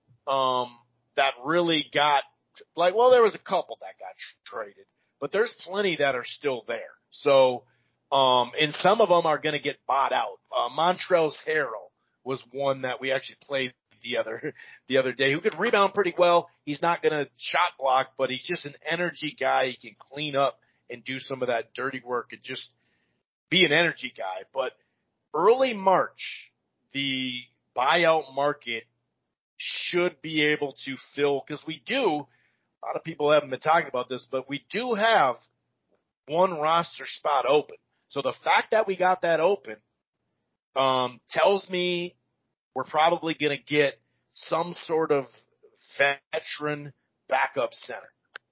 um, that really got, like, well, there was a couple that got tr- traded, but there's plenty that are still there. So, um, and some of them are going to get bought out. Uh, Montrezl Harrell was one that we actually played the other, the other day, who could rebound pretty well. He's not going to shot block, but he's just an energy guy. He can clean up and do some of that dirty work and just be an energy guy. But early March, the buyout market should be able to fill, because we do, a lot of people haven't been talking about this, but we do have one roster spot open. So the fact that we got that open um, tells me we're probably going to get some sort of veteran backup center.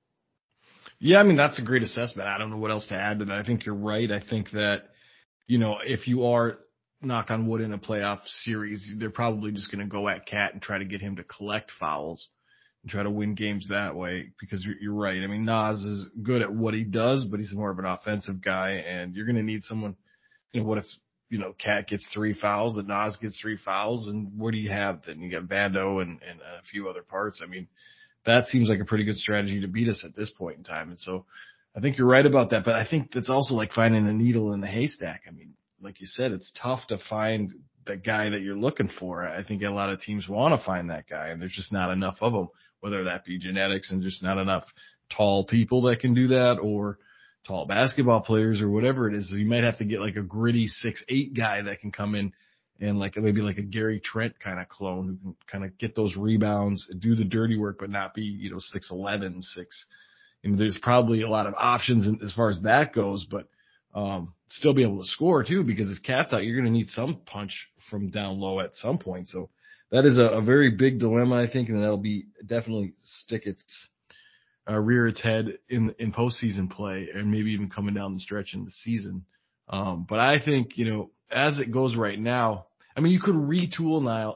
Yeah, I mean, that's a great assessment. I don't know what else to add to that. I think you're right. I think that, you know, if you are, knock on wood, in a playoff series, they're probably just going to go at Cat and try to get him to collect fouls and try to win games that way, because you're, you're right. I mean, Naz is good at what he does, but he's more of an offensive guy, and you're going to need someone, you know, what if, you know, Cat gets three fouls and Naz gets three fouls, and what do you have then? You got Vando and, and a few other parts. I mean, that seems like a pretty good strategy to beat us at this point in time. And so I think you're right about that, but I think that's also like finding a needle in the haystack. I mean, like you said, it's tough to find the guy that you're looking for. I think a lot of teams want to find that guy, and there's just not enough of them, whether that be genetics and just not enough tall people that can do that, or tall basketball players, or whatever it is. So you might have to get like a gritty six eight guy that can come in and like maybe like a Gary Trent kind of clone who can kind of get those rebounds, do the dirty work, but not be, you know, six eleven, six. You know, there's probably a lot of options as far as that goes, but um, still be able to score too, because if Cat's out, you're going to need some punch from down low at some point. So that is a, a very big dilemma, I think, and that'll be definitely stick its uh, rear its head in in postseason play, and maybe even coming down the stretch in the season. Um, but I think, you know, as it goes right now, I mean, you could retool Nile,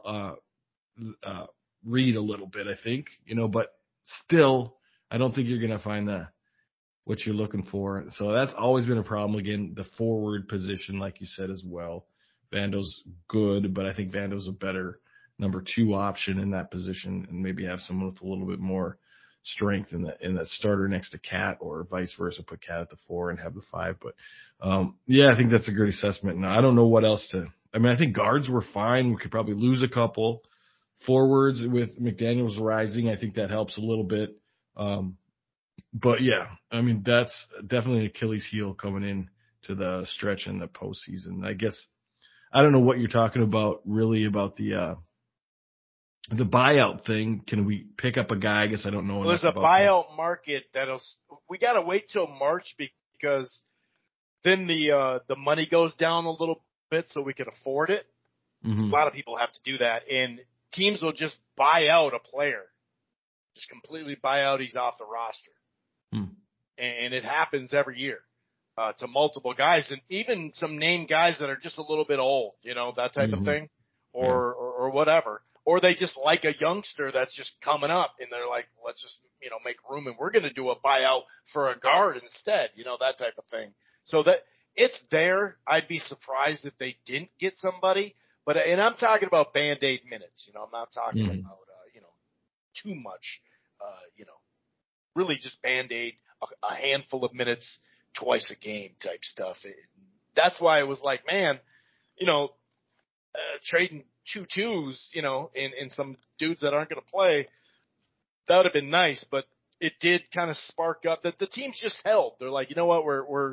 uh, uh, Reid a little bit, I think, you know, but still, I don't think you're going to find the what you're looking for. So that's always been a problem. Again, the forward position, like you said as well. Vando's good, but I think Vando's a better number two option in that position, and maybe have someone with a little bit more strength in that in that starter next to Cat, or vice versa, put Cat at the four and have the five. But um, yeah, I think that's a great assessment. Now, I don't know what else to. I mean, I think guards were fine. We could probably lose a couple. Forwards with McDaniels rising, I think that helps a little bit. Um, but yeah, I mean, that's definitely an Achilles heel coming in to the stretch in the postseason. I guess, I don't know what you're talking about really about the, uh, the buyout thing. Can we pick up a guy? I guess I don't know Well, enough there's a about buyout that. market that'll, we got to wait till March because then the, uh, the money goes down a little bit so we can afford it. Mm-hmm. A lot of people have to do that, and teams will just buy out a player, just completely buy out. He's off the roster. Mm. And it happens every year, uh, to multiple guys and even some named guys that are just a little bit old, you know, that type mm-hmm. of thing or, yeah. or, or whatever. Or they just like a youngster that's just coming up and they're like, let's just, you know, make room and we're going to do a buyout for a guard instead, you know, that type of thing. So that it's there. I'd be surprised if they didn't get somebody, but, and I'm talking about Band-Aid minutes, you know, I'm not talking mm-hmm. about, uh, you know, too much, uh, you know, really just Band-Aid, a, a handful of minutes twice a game type stuff. It, that's why it was like, man, you know, uh, trading two twos, you know, in, in some dudes that aren't going to play, that would have been nice, but it did kind of spark up that the teams just held. They're like, you know what, we're, we're,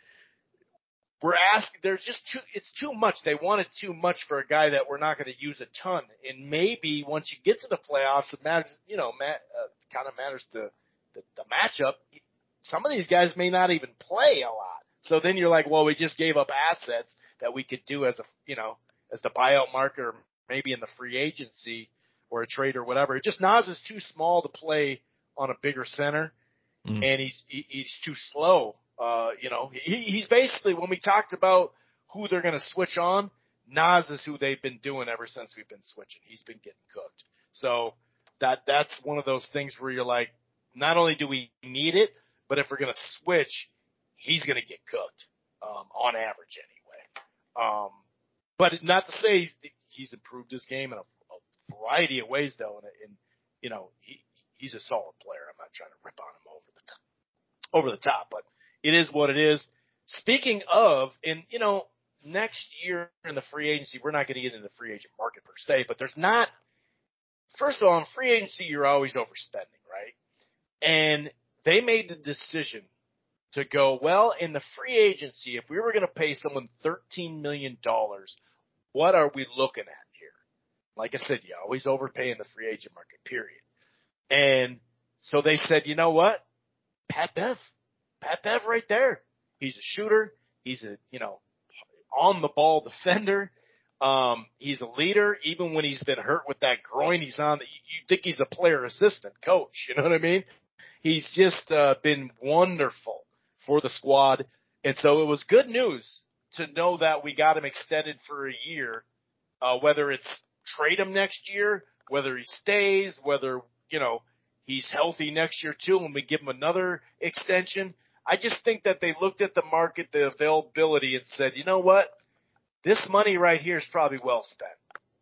we're asking, there's just too, it's too much. They wanted too much for a guy that we're not going to use a ton. And maybe once you get to the playoffs, it matters, you know, Matt, uh, kind of matters the, the, the matchup. Some of these guys may not even play a lot. So then you're like, well, we just gave up assets that we could do as a, you know, as the buyout market or maybe in the free agency or a trade or whatever. It just Naz is too small to play on a bigger center, mm. and he's he, he's too slow. Uh, you know, he, he's basically, when we talked about who they're going to switch on, Naz is who they've been doing ever since we've been switching. He's been getting cooked. So that that's one of those things where you're like, not only do we need it, but if we're going to switch, he's going to get cooked, um, on average anyway. Um, but not to say he's, he's improved his game in a, a variety of ways, though, and, and you know, he he's a solid player. I'm not trying to rip on him over the top, over the top, but it is what it is. Speaking of, and you know, next year in the free agency, we're not going to get into the free agent market per se, but there's not. First of all, in free agency, you're always overspending, right? And they made the decision to go, well, in the free agency, if we were going to pay someone thirteen million dollars, what are we looking at here? Like I said, you always overpay in the free agent market, period. And so they said, you know what? Pat Bev. Pat Bev right there. He's a shooter. He's a, you know, on-the-ball defender. Um, he's a leader. Even when he's been hurt with that groin, he's on the, you think he's a player assistant coach. You know what I mean? He's just uh, been wonderful for the squad. And so it was good news to know that we got him extended for a year, uh, whether it's trade him next year, whether he stays, whether, you know, he's healthy next year too and we give him another extension. I just think that they looked at the market, the availability, and said, you know what? This money right here is probably well spent.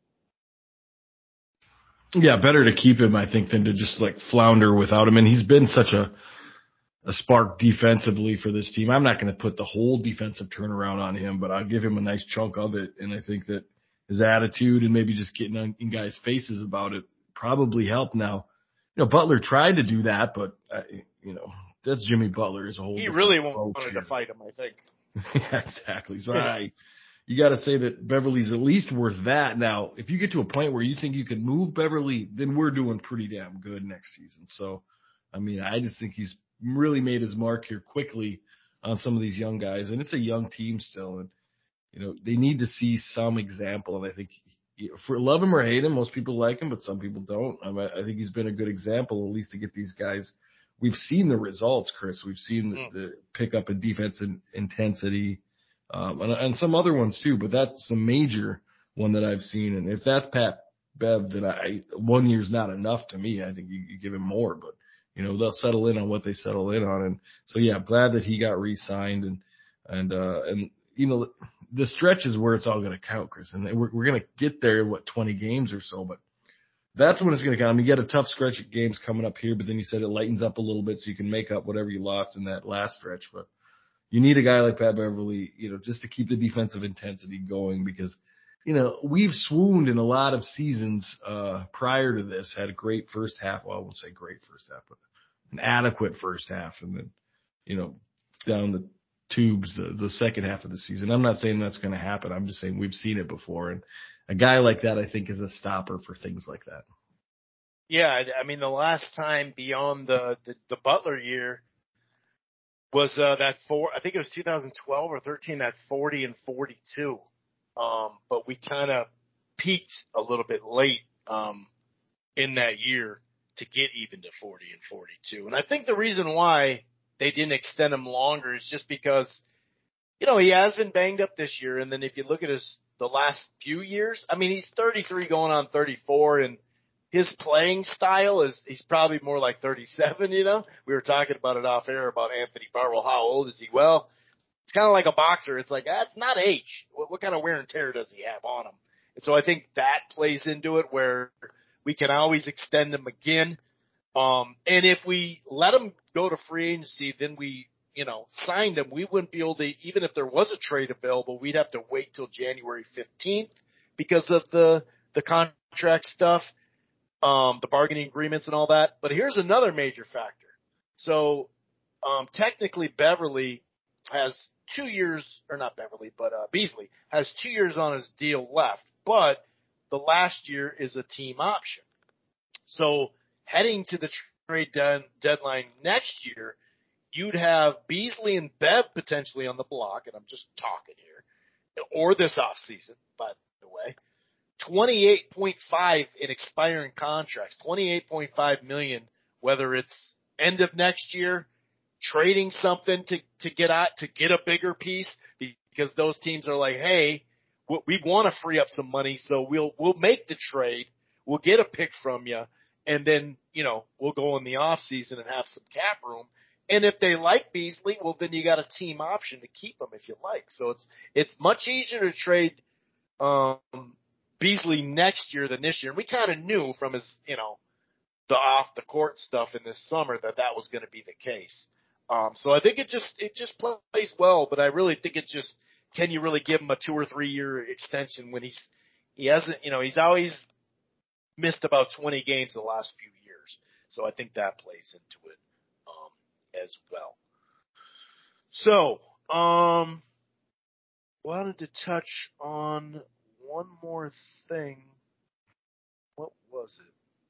Yeah, better to keep him, I think, than to just like flounder without him. And he's been such a a spark defensively for this team. I'm not going to put the whole defensive turnaround on him, but I'll give him a nice chunk of it. And I think that his attitude and maybe just getting on, in guys' faces about it probably helped. Now, you know, Butler tried to do that, but uh, you know, that's Jimmy Butler is a whole. He really wanted to fight him, I think. Yeah, exactly. So I, you got to say that Beverly's at least worth that. Now, if you get to a point where you think you can move Beverly, then we're doing pretty damn good next season. So, I mean, I just think he's really made his mark here quickly on some of these young guys, and it's a young team still, and you know they need to see some example. And I think, for love him or hate him, most people like him, but some people don't. I, mean, I think he's been a good example, at least to get these guys. We've seen the results, Chris. We've seen the, the pickup in defense and intensity, um, and, and some other ones too. But that's a major one that I've seen. And if that's Pat Bev, then I one year's not enough to me. I think you, you give him more, but you know they'll settle in on what they settle in on. And so yeah, glad that he got re-signed. And and uh, and you know the stretch is where it's all going to count, Chris. And we're we're going to get there in what twenty games or so, but. That's when it's going to count. I mean, you got a tough stretch of games coming up here, but then you said it lightens up a little bit so you can make up whatever you lost in that last stretch. But you need a guy like Pat Beverly, you know, just to keep the defensive intensity going because, you know, we've swooned in a lot of seasons uh, prior to this, had a great first half. Well, I won't say great first half, but an adequate first half and then, you know, down the tubes the, the second half of the season. I'm not saying that's going to happen. I'm just saying we've seen it before. And a guy like that, I think, is a stopper for things like that. Yeah, I mean, the last time beyond the, the, the Butler year was uh, that four. I think it was two thousand twelve or thirteen. That forty and forty-two. Um, but we kind of peaked a little bit late um, in that year to get even to forty and forty-two. And I think the reason why they didn't extend him longer is just because, you know, he has been banged up this year. And then if you look at his the last few years, I mean, he's thirty-three going on thirty-four, and his playing style is he's probably more like thirty-seven, you know. We were talking about it off air about Anthony Barwell. How old is he? Well, it's kind of like a boxer. It's like, that's not age. What, what kind of wear and tear does he have on him? And so I think that plays into it where we can always extend him again. Um, and if we let him go to free agency, then we, you know, signed him. We wouldn't be able to, even if there was a trade available, we'd have to wait till January fifteenth because of the, the contract stuff, um, the bargaining agreements and all that. But here's another major factor. So, um, technically Beverly has two years, or not Beverly, but, uh, Beasley has two years on his deal left, but the last year is a team option. So, heading to the trade de- deadline next year, you'd have Beasley and Bev potentially on the block, and I'm just talking here, or this offseason, by the way, twenty-eight point five in expiring contracts, twenty-eight point five million, whether it's end of next year, trading something to, to get out, to get a bigger piece, because those teams are like, hey, we want to free up some money, so we'll, we'll make the trade, we'll get a pick from you, and then, you know, we'll go in the off season and have some cap room. And if they like Beasley, well, then you got a team option to keep him if you like. So it's it's much easier to trade um, Beasley next year than this year. And we kind of knew from his, you know, the off the court stuff in this summer that that was going to be the case. Um, so I think it just it just plays well. But I really think it's just, can you really give him a two or three year extension when he's he hasn't, you know, he's always missed about twenty games the last few years. So I think that plays into it um, as well. So, um, wanted to touch on one more thing. What was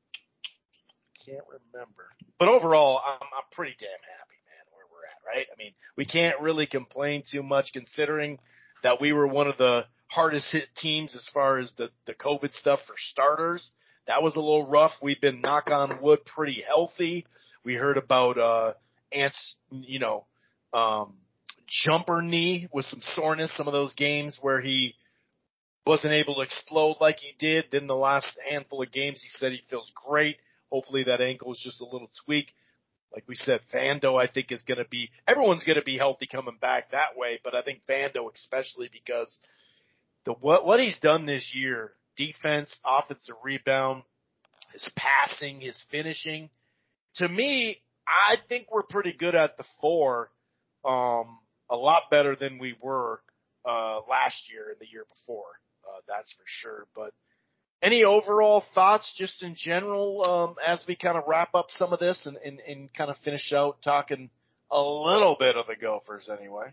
it? Can't remember. But overall, I'm, I'm pretty damn happy, man, where we're at, right? I mean, we can't really complain too much considering that we were one of the hardest hit teams as far as the, the COVID stuff for starters. That was a little rough. We've been, knock on wood, pretty healthy. We heard about uh Ant's, you know, um, jumper knee with some soreness, some of those games where he wasn't able to explode like he did. Then the last handful of games, he said he feels great. Hopefully that ankle is just a little tweak. Like we said, Vando, I think, is going to be – everyone's going to be healthy coming back that way, but I think Vando especially because the what, what he's done this year – defense, offensive rebound, his passing, his finishing. To me, I think we're pretty good at the four, um, a lot better than we were uh, last year and the year before. Uh, that's for sure. But any overall thoughts just in general um, as we kind of wrap up some of this and, and, and kind of finish out talking a little bit of the Gophers anyway?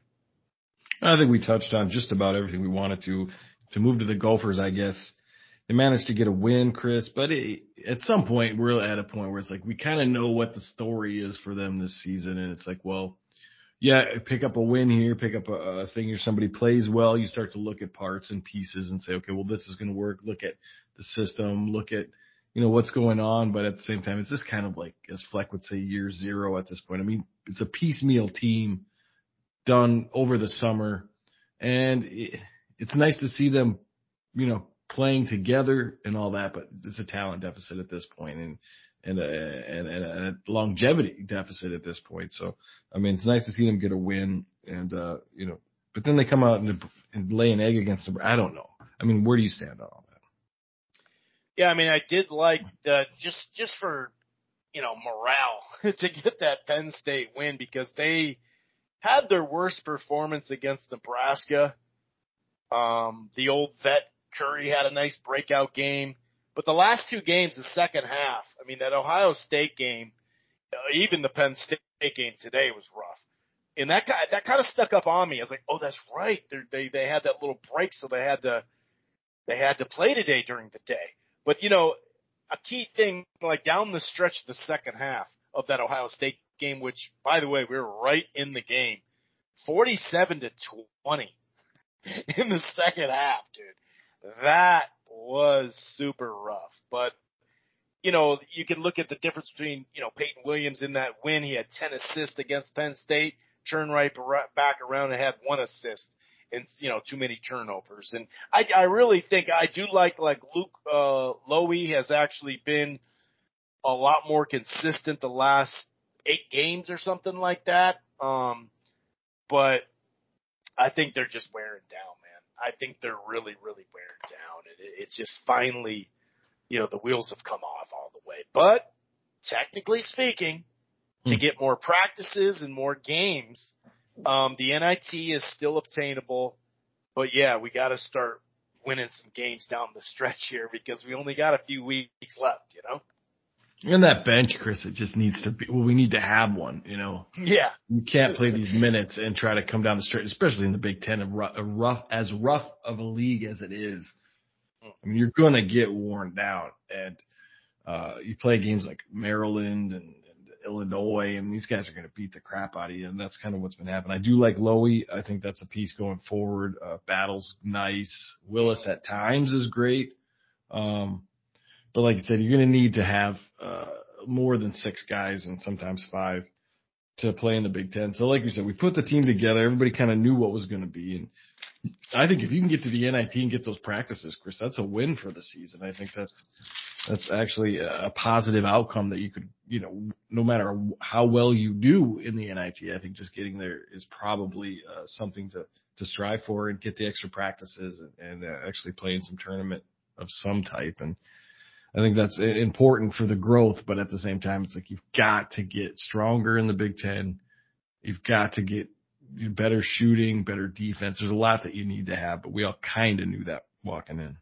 I think we touched on just about everything we wanted to. To move to the Gophers, I guess. They managed to get a win, Chris, but it, at some point we're at a point where it's like we kind of know what the story is for them this season, and it's like, well, yeah, pick up a win here, pick up a, a thing here. Somebody plays well, you start to look at parts and pieces and say, okay, well, this is going to work. Look at the system, look at, you know, what's going on, but at the same time, it's just kind of like, as Fleck would say, year zero at this point. I mean, it's a piecemeal team done over the summer, and it, it's nice to see them, you know, playing together and all that, but it's a talent deficit at this point and, and, a, and, and a longevity deficit at this point. So, I mean, it's nice to see them get a win and, uh, you know, but then they come out and, and lay an egg against them. I don't know. I mean, where do you stand on all that? Yeah. I mean, I did like the, just, just for, you know, morale to get that Penn State win because they had their worst performance against Nebraska. Um, the old vet Curry had a nice breakout game, but the last two games, the second half, I mean, that Ohio State game, even the Penn State game today was rough. And that that kind of stuck up on me. I was like, oh, that's right. They're, they they had that little break, so they had to they had to play today during the day. But you know, a key thing, like down the stretch of the second half of that Ohio State game, which by the way we were right in the game, forty-seven to twenty in the second half, dude. That was super rough. But you know, you can look at the difference between you know Peyton Williams in that win. He had ten assists against Penn State. Turned right back around and had one assist and, you know, too many turnovers. And I, I really think I do like, like Luke, uh, Lowy has actually been a lot more consistent the last eight games or something like that. Um, but I think they're just wearing down, man. I think they're really, really wearing down. It, it's just finally, you know, the wheels have come off all the way. But technically speaking, to get more practices and more games, um, the N I T is still obtainable. But, yeah, we got to start winning some games down the stretch here because we only got a few weeks left, you know? And that bench, Chris, it just needs to be – well, we need to have one, you know? Yeah. You can't play these minutes and try to come down the stretch, especially in the Big Ten, a rough, as rough of a league as it is. I mean, you're going to get worn down. And uh, you play games like Maryland and – Illinois, and these guys are going to beat the crap out of you, and that's kind of what's been happening. I do like Lowy. I think that's a piece going forward. Uh, Battle's nice. Willis at times is great. Um, but like I said, you're going to need to have uh, more than six guys and sometimes five to play in the Big Ten. So like we said, we put the team together. Everybody kind of knew what was going to be, and I think if you can get to the N I T and get those practices, Chris, that's a win for the season. I think that's that's actually a positive outcome that you could, you know, no matter how well you do in the N I T, I think just getting there is probably uh, something to, to strive for and get the extra practices and, and uh, actually play in some tournament of some type. And I think that's important for the growth, but at the same time, it's like you've got to get stronger in the Big Ten. You've got to get better shooting, better defense. There's a lot that you need to have, but we all kind of knew that walking in.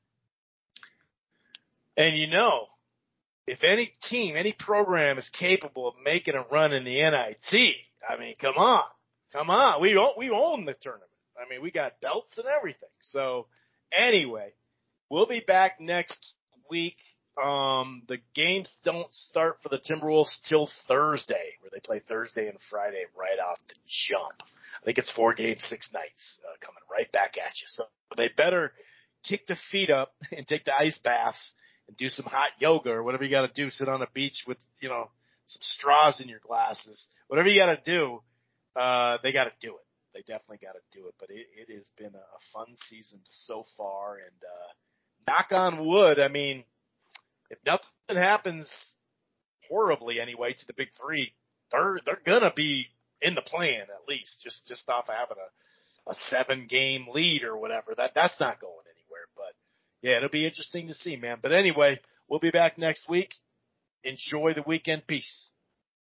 And you know, if any team, any program is capable of making a run in the N I T, I mean, come on, come on. We own, we own the tournament. I mean, we got belts and everything. So anyway, we'll be back next week. Um, the games don't start for the Timberwolves till Thursday, where they play Thursday and Friday right off the jump. I think it's four games, six nights uh, coming right back at you. So they better kick the feet up and take the ice baths and do some hot yoga or whatever you got to do. Sit on a beach with, you know, some straws in your glasses. Whatever you got to do, uh, they got to do it. They definitely got to do it. But it, it has been a, a fun season so far. And uh, knock on wood, I mean, if nothing happens horribly anyway to the big three, they're they're gonna be in the play-in at least, just just off of having a, a seven game lead or whatever. That that's not going anywhere. But yeah, it'll be interesting to see, man. But anyway, we'll be back next week. Enjoy the weekend. Peace.